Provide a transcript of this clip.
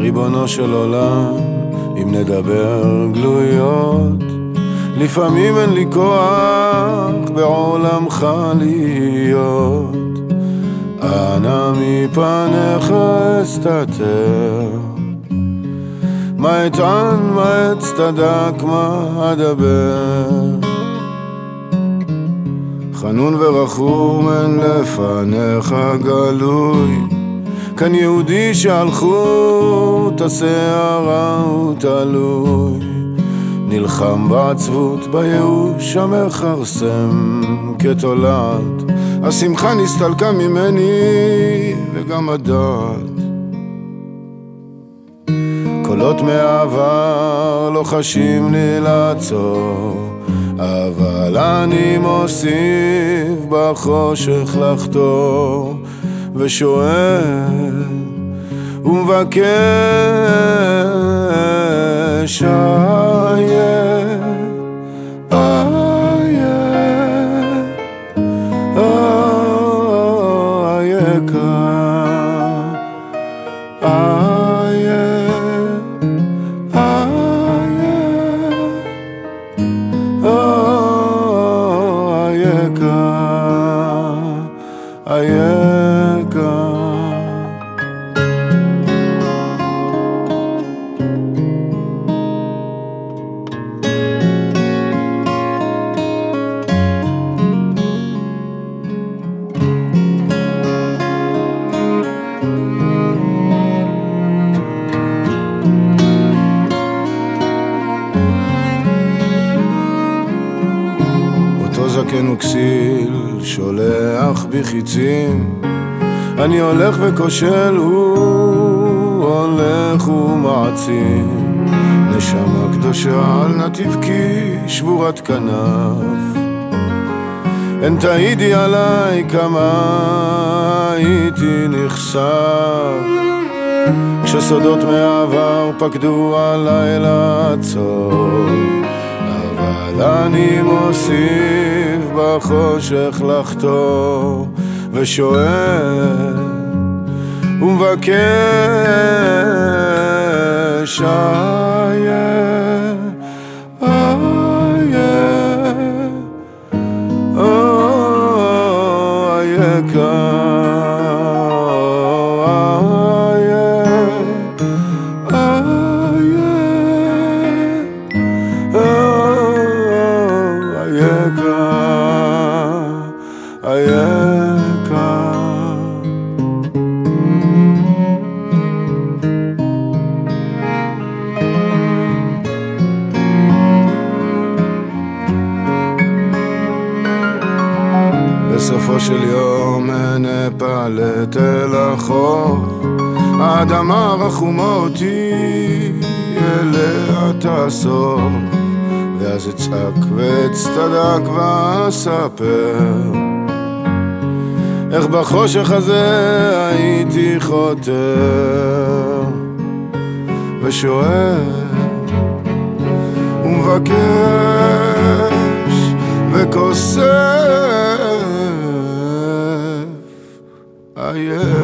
ריבונו של עולם, אם נדבר גלויות, לפעמים אין לי כוח בעולמך להיות. אנא מפניך אסתתר, מה אטען, מה אצטדק, מה אדבר. חנון ורחום אין לפניך גלוי, כאן יהודי שהלכו את השערה ותלוי, נלחם בעצבות בייאוש המכרסם כתולעת. השמחה נסתלקה ממני וגם הדעת. קולות מהעבר לא חשים לי לעצור, אבל אני מוסיף בחושך לחתור, ושואל ומבקש זקן וכסיל שולח בחיצים, אני הולך וכושל, הוא הולך ומעצים. נשמה קדושה על נתיב כי שבורת כנף, אין תעידי עליי כמה הייתי נחשף, כשסודות מהעבר פקדו עליי לעצור, אבל אני מוסיף בחושך לחתור, ושואל ומבקש בסופו של יום נפלט אל החוף, האדמה רחומה אותי אליה תאסוף, ואז אצעק ואצטדק ואספר איך בחושך הזה הייתי חותר, ושואל ומבקש וכוסף